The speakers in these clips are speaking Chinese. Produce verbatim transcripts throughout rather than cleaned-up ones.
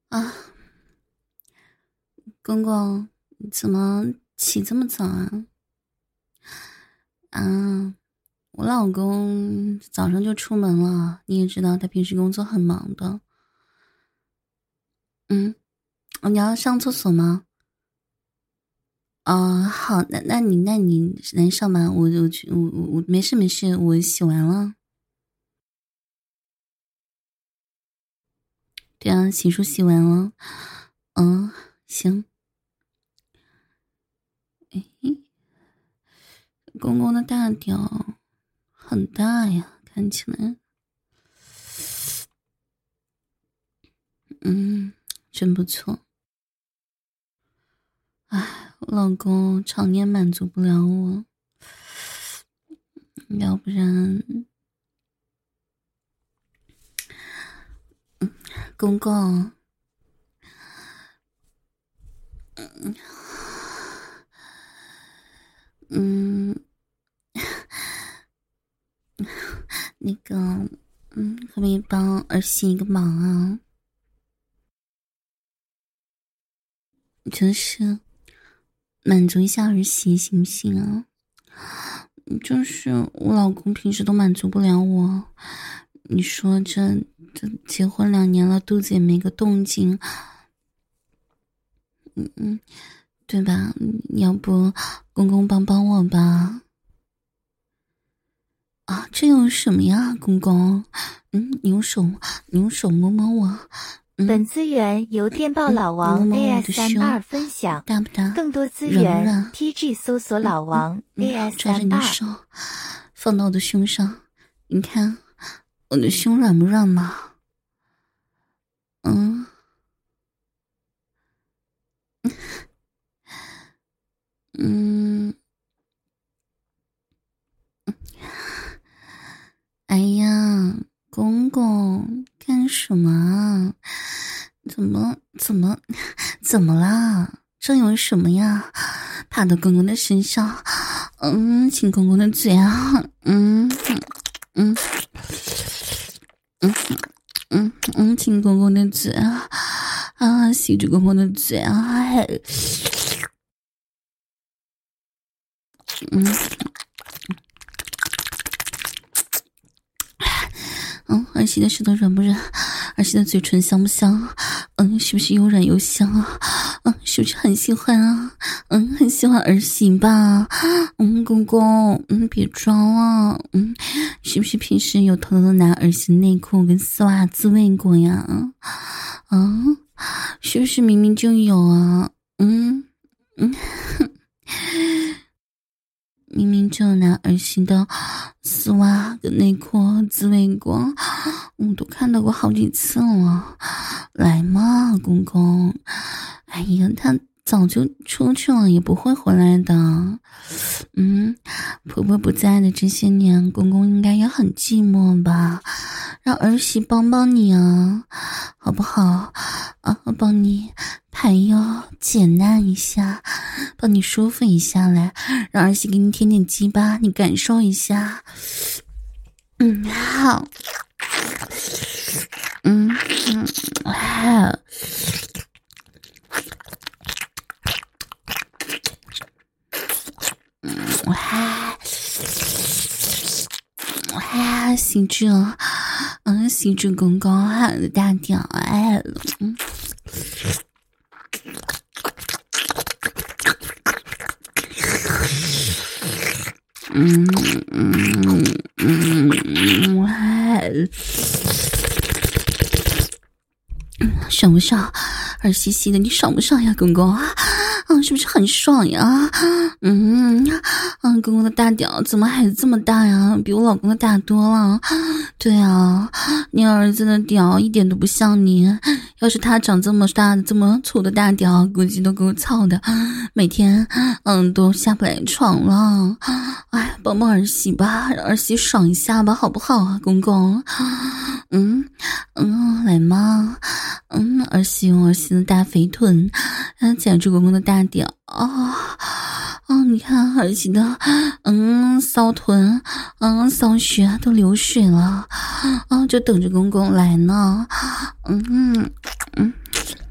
啊，公公，你怎么起这么早啊？啊，我老公早上就出门了，你也知道他平时工作很忙的。嗯，哦你要上厕所吗？啊，好，那那你那你来上吧，我我去，我我我没事没事，我洗完了。对啊，洗漱洗完了。嗯，行。诶，公公的大屌很大呀，看起来。嗯，真不错。唉，我老公常年满足不了我，要不然，公公，嗯，那个，嗯，可不可以帮儿媳一个忙啊？就是满足一下儿媳，行不行啊？就是我老公平时都满足不了我，你说这这结婚两年了，肚子也没个动静，嗯嗯，对吧？要不公公帮帮我吧？啊，这有什么呀，公公？嗯，你用手，你用手摸摸我。嗯、 本资源由电报老王摸摸我的 A S M 胸， 二分享， 大不大？ 更多资软不源软 T G 搜索老王 A 嗯、 S 抓着 M 二。 你的手，放到我的胸上，你看我的胸软不软嘛？嗯，嗯，哎呀，公公干什么啊？怎么怎么怎么啦？这有什么呀？爬到公公的身上，嗯，亲公公的嘴啊，嗯嗯嗯嗯嗯，亲公公的嘴啊，啊，吸着公公的嘴啊，还嗯嗯，儿媳的舌头软不软？儿媳的嘴唇香不香？嗯，是不是又软又香啊？嗯，是不是很喜欢啊？嗯，很喜欢儿媳吧？嗯，公公，嗯，别装了。嗯，是不是平时有偷偷拿儿媳内裤跟丝袜自慰过呀？嗯，是不是明明就有啊？嗯嗯。明明就拿儿媳的丝袜跟内裤自慰过，我都看到过好几次了。来嘛，公公！哎呀，他早就出去了，也不会回来的。嗯，婆婆不在的这些年，公公应该也很寂寞吧？让儿媳帮帮你啊，好不好？啊，帮你排忧解难一下，帮你舒服一下来，让儿媳给你舔舔鸡巴，你感受一下。嗯，好。嗯嗯，好。嗯，哇哇，吸住，嗯，吸住公公好的大屌，哎，嗯。嗯嗯嗯，哇，爽不爽？儿媳媳的，你爽不爽呀，公公啊？啊，是不是很爽呀？嗯，嗯，公公的大屌怎么还这么大呀？比我老公的大多了。对啊，你儿子的屌一点都不像你。要是他长这么大的、这么粗的大屌，估计都够操的，每天嗯都下不来床了。哎，帮帮儿媳吧，让儿媳爽一下吧，好不好啊，公公？嗯嗯，来嘛，嗯，儿媳用儿媳的大肥臀，嗯，夹住公公的大屌啊。哦，你看儿媳的，嗯，骚臀，嗯，骚穴都流水了，啊，就等着公公来呢，嗯嗯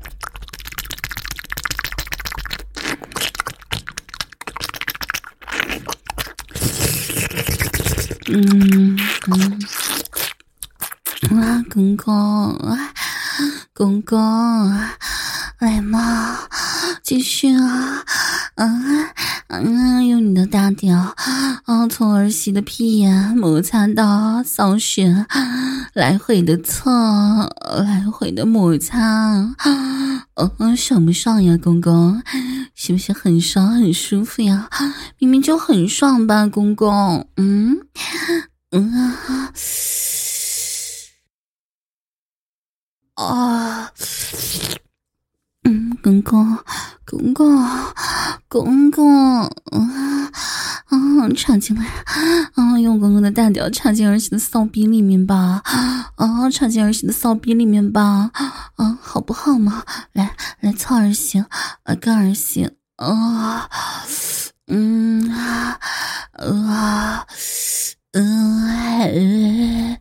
嗯嗯。啊，公公，公公，来嘛，继续啊，嗯嗯，用你的大屌，啊，从儿媳的屁眼摩擦到骚穴，来回的蹭，来回的摩擦，嗯，爽不爽呀，公公？是不是很爽很舒服呀？明明就很爽吧，公公，嗯嗯啊。啊，嗯，公公，公公，公公，啊啊，插进来，啊，用公公的大屌插进儿媳的骚逼里面吧，啊，插进儿媳的骚逼里面吧，啊，好不好嘛？来，来操儿媳，啊，干儿媳，啊，嗯啊，啊，嗯，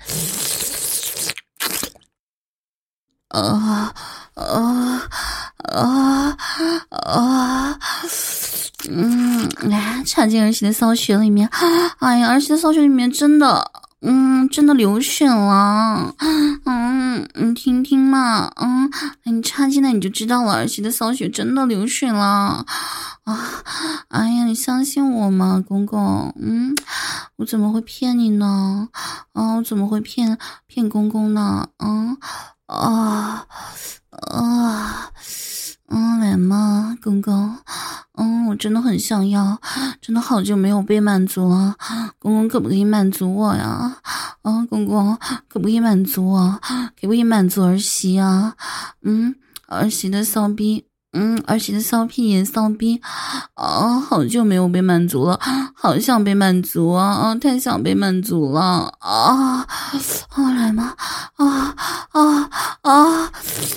啊啊啊啊！嗯，来插进儿媳的骚穴里面。哎呀，儿媳的骚穴里面真的，嗯，真的流血了。嗯，你听听嘛，嗯，你插进来你就知道了，儿媳的骚穴真的流血了。啊，哎呀，你相信我吗，公公？嗯，我怎么会骗你呢？啊，我怎么会骗骗公公呢？嗯。啊啊嗯，来嘛，公公，嗯，我真的很想要，真的好久没有被满足了，公公可不可以满足我呀？啊，公公可不可以满足我？可不可以满足儿媳啊？嗯，儿媳的骚逼，嗯，儿媳的骚屁也骚逼，啊，好久没有被满足了，好想被满足啊，啊，太想被满足了啊！啊，来嘛，啊啊啊！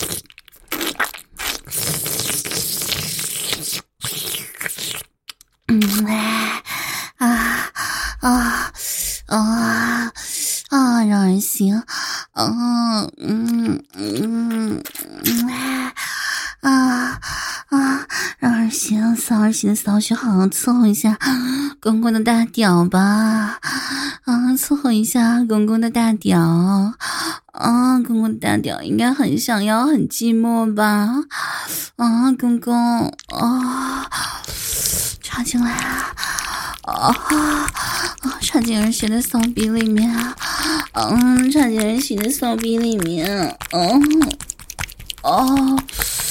嗯，哎，啊啊啊啊！让人行，嗯嗯嗯嗯，啊啊！让儿媳骚儿媳的骚穴好好伺候一下公公的大屌吧，啊，伺候一下公公的大屌，啊，公公的大屌应该很想要，很寂寞吧，啊，公公，啊，插进来啊，啊啊，插进儿媳的骚逼里面啊，嗯，插进儿媳的骚逼里面，嗯，哦。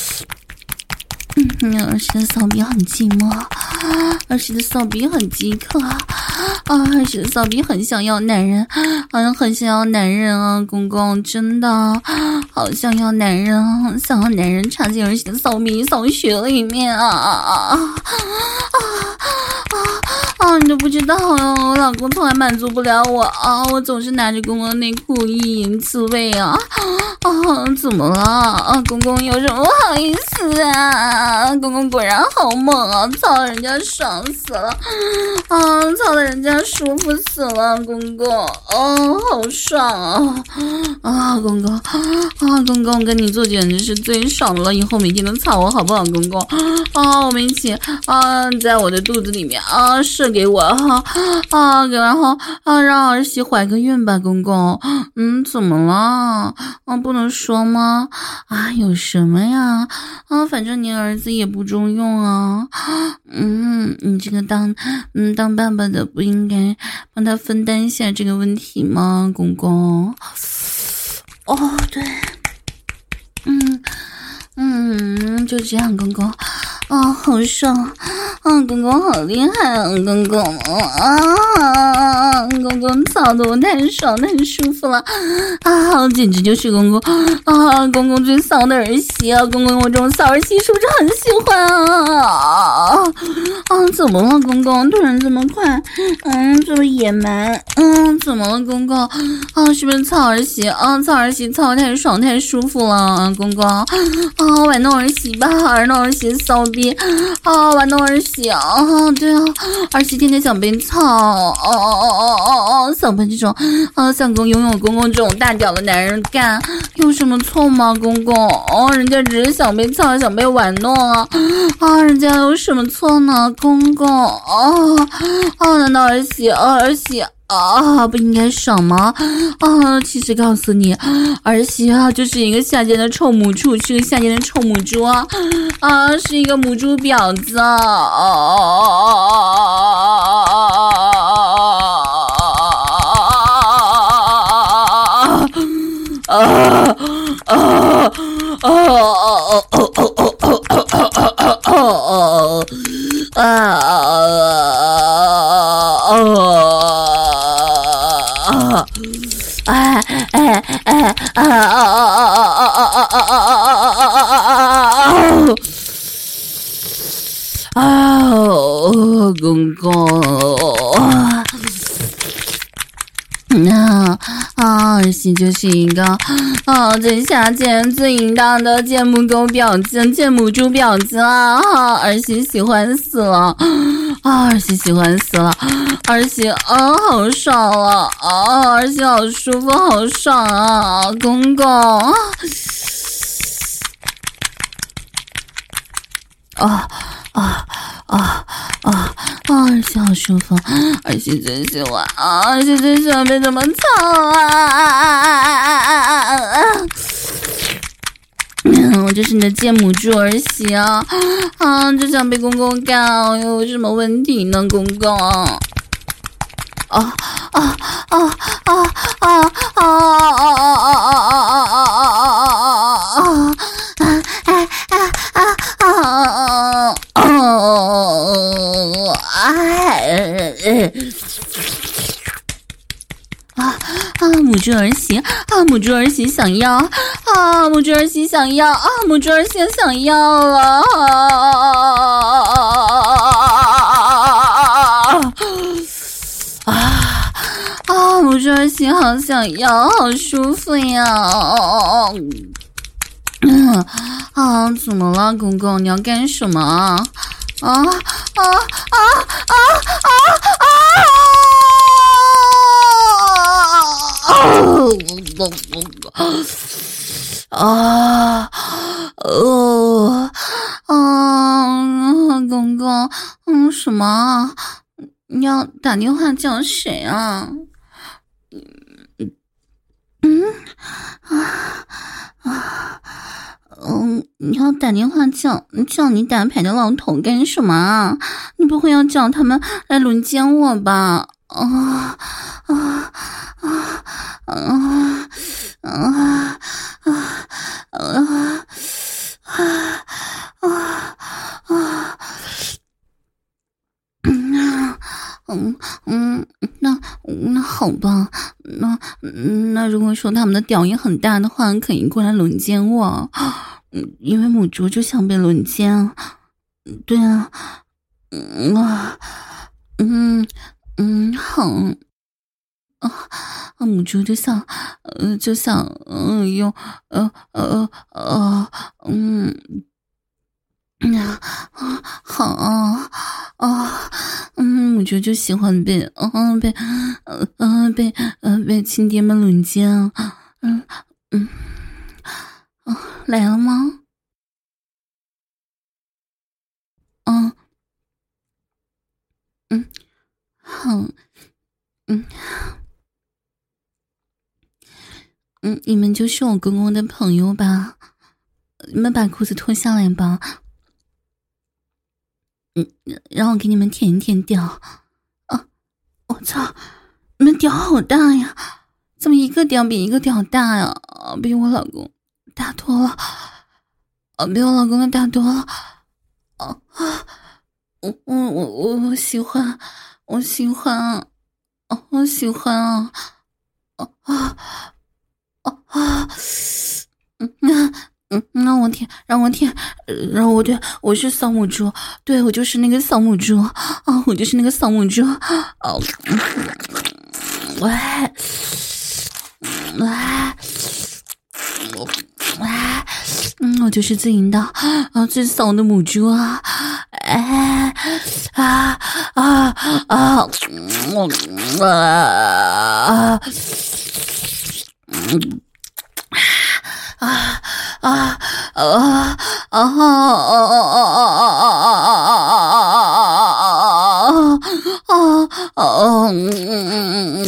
嗯，儿媳的骚逼很寂寞，儿媳的骚逼很饥渴，啊，儿媳的骚逼很想要男人，好像很想要男人啊，公公真的好想要男人啊，想要男人插进儿媳的骚逼骚穴里面啊啊啊啊啊！啊，你都不知道啊，我老公从来满足不了我啊，我总是拿着公公的内裤意淫自慰啊啊！怎么了啊？公公有什么不好意思啊？公公果然好猛啊，操人家爽死了啊，操的人家舒服死了，公公哦，好爽啊啊，公公啊，公公跟你做简直是最爽的了，以后每天都操我好不好，公公啊，我们一起啊，在我的肚子里面啊射给我哈啊，然后啊让儿媳怀个孕吧，公公，嗯，怎么了啊？不能说吗？啊，有什么呀？啊，反正你儿子也不中用啊，嗯，你这个当嗯当爸爸的不应该帮他分担一下这个问题吗，公公？哦，对，嗯嗯，就这样，公公，啊，好爽。嗯，公公好厉害啊，公公啊，公公操的我太爽太舒服了啊，简直就是公公啊，公公最骚的儿媳啊，公公我这种骚儿媳是不是很喜欢啊？啊，怎么了，公公突然这么快？嗯，这么野蛮？嗯，怎么了，公公？啊，是不是操儿媳啊？操儿媳操太爽太舒服了啊，公公啊，玩弄儿媳吧，玩弄儿媳骚逼啊，玩弄儿媳。啊，对啊，儿媳天天想被操，哦哦哦哦哦哦，想被这种啊，想跟拥有公公这种大屌的男人干，有什么错吗？公公，哦，人家只是想被操，想被玩弄啊，啊，人家有什么错呢？公公，哦，哦，难道儿媳，哦，儿媳， 啊，不应该爽吗？啊，其实告诉你，儿媳啊，就是一个下贱的臭母猪，是个下贱的臭母猪啊，啊，是一个母猪婊子啊！啊啊啊啊啊！哎哎哎啊啊啊啊啊啊啊啊！啊，公公。啊啊！儿媳就是一个啊最下贱、最淫荡的贱母狗婊子、贱母猪婊子啊！儿媳喜欢死了啊！儿媳喜欢死了！儿媳啊，好爽了啊！儿媳好舒服，好爽啊！公公啊啊啊啊啊！儿媳好舒服，儿媳最喜欢啊！儿媳最喜欢被这么操啊！嗯，我就是你的贱母猪儿媳啊！啊，就想被公公干，有什么问题呢，公公？啊啊啊啊啊啊啊啊啊啊啊！哎哎啊啊啊！哦，哎哎啊啊！母猪儿媳啊，母猪儿媳想要啊，母猪儿媳想要啊，母猪儿媳想要了啊啊！母猪儿媳好想要，好舒服呀！嗯啊，怎么了，公公？你要干什么啊？啊啊啊啊啊啊！啊哦啊，公公，嗯，什么？你要打电话叫谁啊？嗯啊啊。嗯，你要打电话叫叫你打牌的老头干什么啊？你不会要叫他们来轮奸我吧？啊啊啊啊啊啊啊啊啊！嗯嗯嗯，那那好吧，那那如果说他们的屌也很大的话，可以过来轮奸我。嗯，因为母猪就想被轮奸。对啊，嗯啊，嗯嗯好啊，母猪就想，呃，就想，嗯、呃，用，呃呃呃，嗯。啊啊好啊啊嗯，母猪就喜欢被嗯被呃呃被呃被亲爹们轮奸啊，嗯嗯啊来了吗？嗯嗯好嗯嗯，你们就是我公公的朋友吧？你们把裤子脱下来吧。嗯，让我给你们舔一舔屌。啊！我操，你们屌好大呀！怎么一个屌比一个屌大呀？啊，比我老公大多了，啊，比我老公的大多了。啊啊！我我我我我喜欢，我喜欢啊！啊，我喜欢啊！啊啊啊啊！嗯那。嗯，让我舔，让我舔，让我舔，我是扫母猪，对，我就是那个扫母猪啊，我就是那个扫母猪啊，喂，喂，喂，嗯，我就是最淫荡啊，最骚的母猪啊，哎，啊啊啊，我啊，嗯。啊啊啊啊啊啊啊！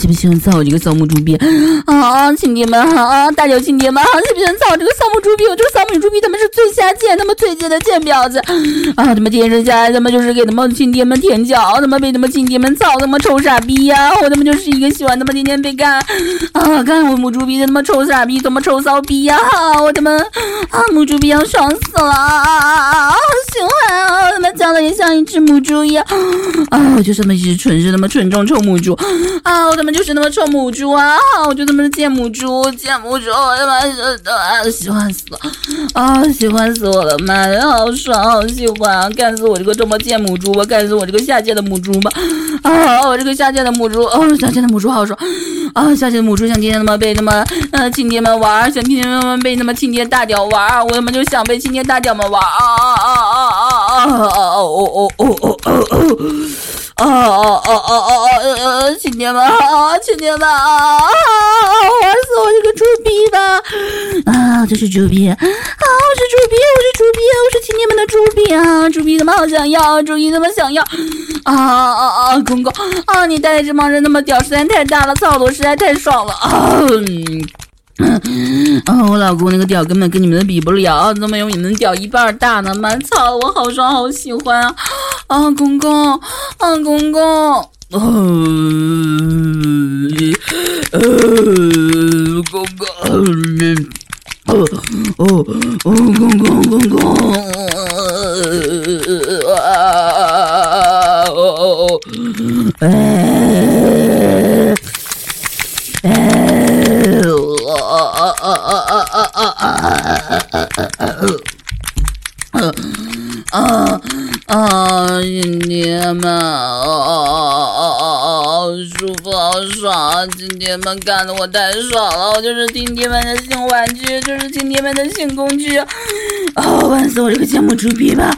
喜不喜欢操我这个骚母猪逼啊？亲爹们啊，大脚亲爹们啊，喜不喜欢操我这个骚母猪逼？我这个骚母猪逼他们是最下贱、他们最贱的贱婊子啊！他们天生下来他们就是给他们亲爹们舔脚，他们被他们亲爹们操，他们臭傻逼呀、啊！我他妈就是一个喜欢他们天天被干啊，干我母猪逼的他妈臭傻逼，他妈臭骚逼呀、啊！我他妈啊母猪逼要爽死了啊！好喜欢啊！他妈长得也像一只母猪一样啊！我就是那么一只纯是那么纯种臭母猪啊！我他妈就是那么臭母猪啊！我就他妈贱母猪，贱母猪，我他妈啊喜欢死了啊！喜欢死我了，妈的，好爽，好喜欢啊！干死我这个这么贱母猪吧，干死我这个下贱的母猪吧！啊，我这个下贱的母猪，哦，下贱的母猪好爽啊！下贱的母猪想天天他妈被他妈呃亲爹们玩，想天天他妈被他妈亲爹大屌玩，我他妈就想被亲爹大屌们玩啊啊啊啊啊啊啊！哦哦哦哦哦哦！啊啊啊啊啊啊！亲爹们啊，亲爹们啊！玩死我这个猪逼吧！啊，这是猪逼啊！我是猪逼，我是猪逼，我是亲爹们的猪逼啊！猪逼他妈好想要，猪逼他妈想要！啊啊啊！公公啊，你带的这帮人那么屌，实在太大了，操的我实在太爽了啊！啊，我老公那个屌根本跟你们的比不了，怎么有你们屌一半大呢？妈操，我好爽，好喜欢啊！啊，公公，啊，公公，呃，呃，公公，哦哦哦，公公，公公，啊，哦哦哦，哎，哎。啊啊！亲爹们，好舒服，好爽！亲爹们干得我太爽了，我就是亲爹们的性玩具，就是亲爹们的性工具。啊！玩死我这个贱母猪逼吧！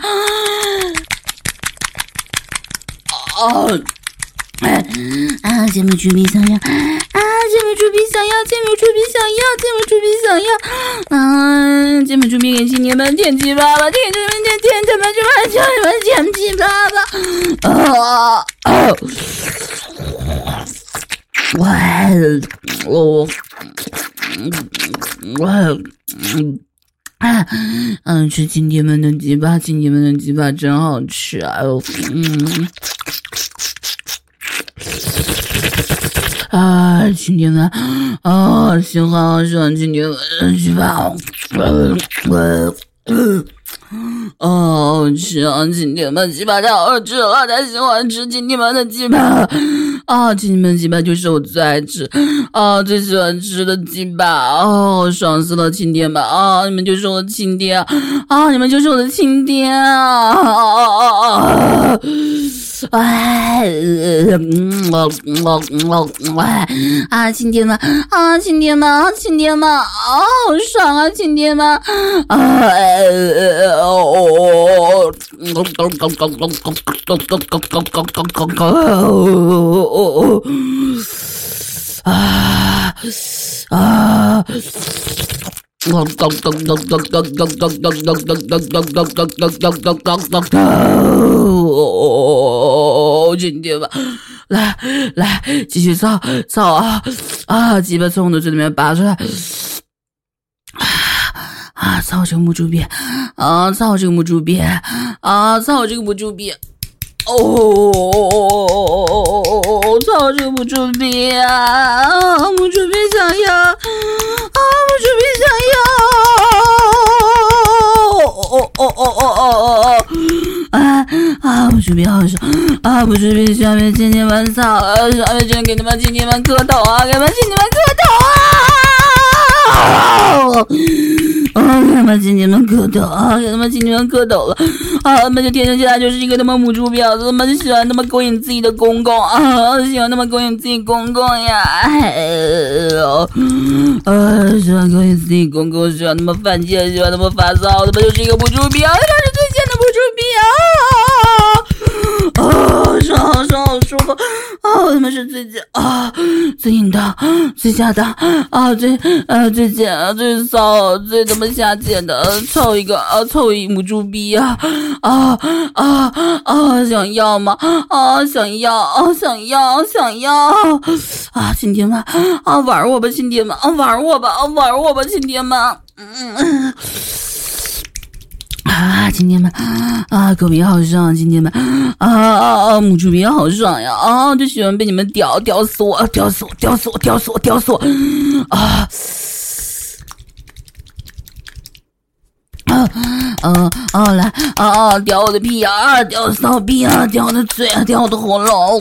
啊！哎啊！贱母猪逼想要啊！贱母猪逼想要，贱母猪逼想要，贱母猪逼想要！啊！贱母猪逼给亲爹们舔鸡巴吧，舔他们舔舔他们就把你们舔鸡巴吧！啊啊！我我我嗯。啊，嗯，吃亲爹们的鸡巴，亲爹们的鸡巴真好吃啊！嗯，啊，亲爹们，啊，喜欢好爽，亲爹们的鸡巴，呃呃呃。哦，吃啊！亲爹们鸡巴太好吃了，太喜欢吃亲爹们的鸡巴啊！亲爹们鸡巴就是我最爱吃啊，最喜欢吃的鸡巴哦，爽死了！亲爹们啊，你们就是我的亲爹啊，你们就是我的亲爹啊！啊哎，嗯，我我我我啊，亲爹们啊，亲爹们啊，亲爹们啊，好爽啊，亲爹们啊！哦哦哦啊啊！哦，亲爹们，来来，继续操操啊啊！鸡巴从我的嘴里面拔出来。啊！操这个母猪逼！啊！操这个母猪逼！啊！操这个母猪逼！哦！操这个母猪逼啊！母猪逼想要！啊！母猪逼想要！哦哦哦哦哦哦哦！啊啊！母猪逼好爽！啊！母猪逼下面亲戚们操！呃，下面真给你们亲戚们磕头啊！给你们亲戚们磕头啊！啊！给他们亲戚们磕头啊！给他们亲戚们磕头了啊！他们就天生下来就是一个他妈母猪婊子，他们就喜欢他妈勾引自己的公公啊！喜欢他妈勾引自己公公呀！啊！喜欢勾引自己公公，喜欢他妈犯贱，喜欢他妈发骚，他们就是一个母猪婊，他是最贱的母猪婊啊！啊！爽，好爽，好舒服啊！他们是最贱啊，最淫荡，最下当啊，最呃最贱啊，最骚，最他妈下贱的，凑一个啊，凑一母猪逼啊啊啊啊！想要吗？啊，想要，啊，想要，想要啊，亲爹们啊，玩我吧，亲爹们啊，玩我吧，啊，玩我吧，亲爹们。嗯啊，亲爹们啊，狗皮好爽，亲爹们啊啊啊，母猪皮好爽呀！啊，就喜欢被你们屌屌死我，屌死我，屌死我，屌死我，屌死我啊！啊啊啊！来啊啊！叼我的屁啊！叼骚逼啊！叼我的嘴啊！叼我的喉咙！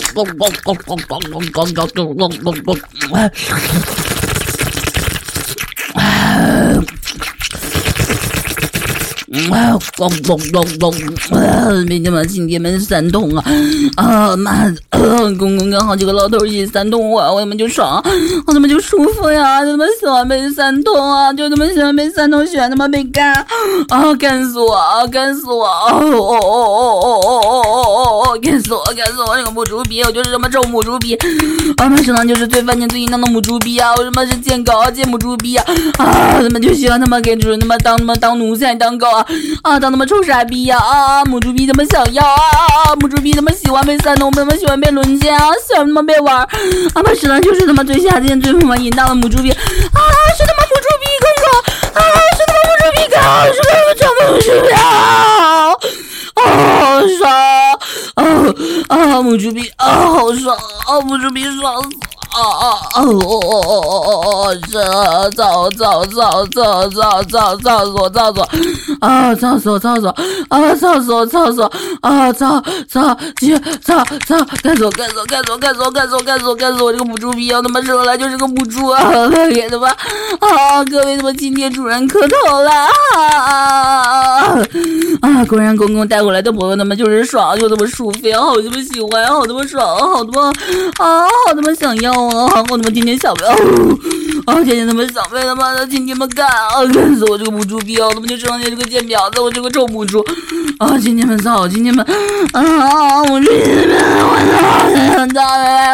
啊！咚咚咚咚！别他妈亲爹们三通啊！啊妈的！公公跟好几个老头一起三通我，我他妈就爽，我他妈就舒服呀！就他妈喜欢被三通啊！就他妈喜欢被三通，喜欢他妈被干啊！干死我！啊！干死我！哦哦哦哦哦哦哦哦！干死我！干死我！这个母猪逼，我就是这么臭母猪逼！啊妈身上就是最犯贱最淫荡的母猪逼啊！我他妈是贱狗啊，贱母猪逼啊！啊他妈就喜欢他妈给主人他妈当他妈当奴才当狗啊！啊，当他妈臭傻逼呀！啊，母猪逼他妈想要啊！母猪逼他妈喜欢被三通，他妈喜欢被轮奸啊！喜欢他妈被玩啊！妈实在就是他妈最下贱、最他妈淫荡的母猪逼啊！是他妈母猪逼公公啊！是他妈母猪逼狗！是他妈长母猪逼啊！好爽啊！啊，母猪逼啊，好爽啊！母猪逼爽死！啊啊啊！哦哦哦哦哦哦！这造造造造造造造死我！造死我！啊！造死我！造死我！啊！造死我！造死我！啊！造造去造造！干死我！干死我！干死我！干死我！干死我！干死我！干死我！这个母猪逼啊！他妈生来就是个母猪啊！给他妈啊！各位他妈今天主人磕头了啊！啊！果然公公带回来的朋友他妈就是爽，就他妈舒服，好他妈喜欢，好他妈爽，好他妈啊！好他妈想要。啊！我他妈天天想被啊！天天他妈想被他妈的今天们干啊！干死我这个母猪逼啊！我他妈就生下这个贱婊子，我这个臭母猪啊！今天们操！今天们啊！我这今天们我操！操！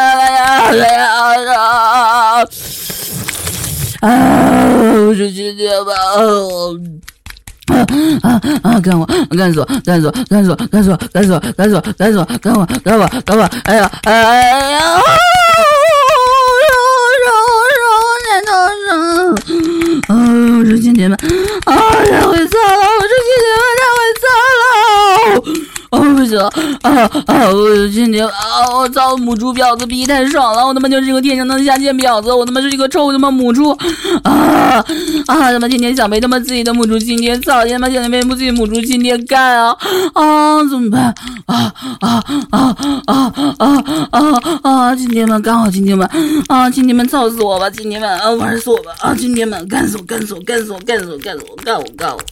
啊！我这今天们啊啊啊！干我！干死我！干死我！干死我！干死我！干死我！干死我！干死我！干我！干我！干我！哎呀！哎呀！啊！我这亲爹们啊，太会操了！我这亲爹们太会操了！哦，不行啊啊！我这亲爹啊！我操，母猪婊子逼太爽了！我他妈就是一个天生的下贱婊子！我他妈是一个臭他妈母猪啊啊！他妈天天想被他妈自己的母猪亲爹操，他妈想被自己母猪亲爹干啊啊！怎么办啊啊啊啊啊啊啊！亲爹们干好，亲爹们啊！亲爹们操死我吧！亲爹们啊，玩死我吧！啊！亲爹们干死我！干死我！干死我！干死我！干死我！干我！干我！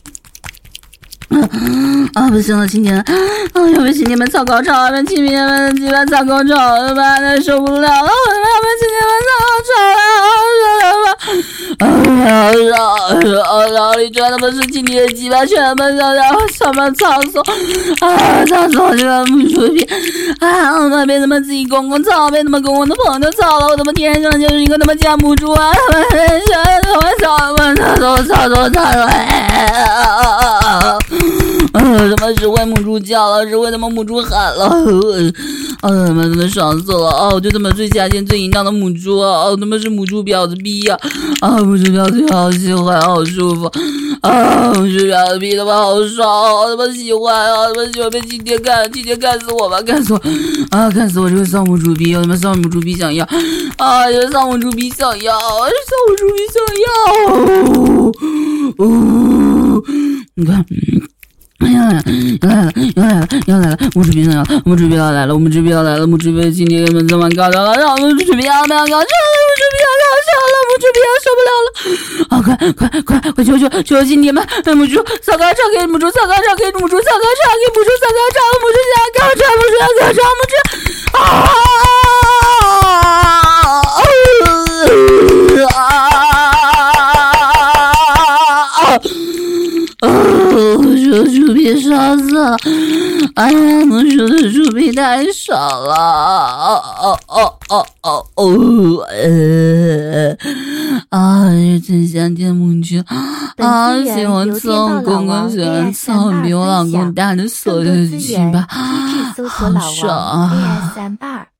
啊，不行了，亲爹们！啊，要被亲爹们操高潮，被亲爹们鸡巴操高潮，他妈的受不了了！我他妈要被亲爹们操高潮了！啊啊啊！脑里全他妈是亲爹的鸡巴，全他妈想要什么操死我！啊，操死我这个母猪逼！啊，我他妈被他妈自己公公操，被他妈公公的朋友操了！我他妈天生就是一个他妈假母猪啊！他妈他妈操我操我操我操我！啊！呃，他妈是为母猪叫了，是为他妈母猪喊了，啊，他妈真的爽死了啊！我就他妈最下贱最淫荡的母猪啊！哦，他妈是母猪婊子逼呀！啊，母猪婊子好喜欢，好舒服啊！母猪婊子逼他妈好爽，好他妈喜欢啊！他妈喜欢被今天干，今天干死我吧，干死我啊！干死我这个丧母猪逼！我他妈丧母猪逼想要啊！这个丧母猪逼想要，丧母猪逼想要，哦，你看。要来了，要来了，要来了，要来了！母猪逼要来了，母猪逼要来了，母猪逼要来了，母猪逼今天们这么高潮了，让母猪逼要不要高潮了？母猪逼要高潮了，母猪逼要受不了了！啊，快快快快求求求今天们母猪扫高潮，给母猪扫高潮，给母猪扫高潮，给母猪扫高潮，母猪要高潮，母猪要高潮，母猪啊！哦，这猪皮爽死了！哎呀，我说的猪皮太爽了！哦哦哦哦哦哦！呃啊，真想见母猪啊！喜欢操公公，喜欢操比我老公大的所有的鸡巴，好爽啊！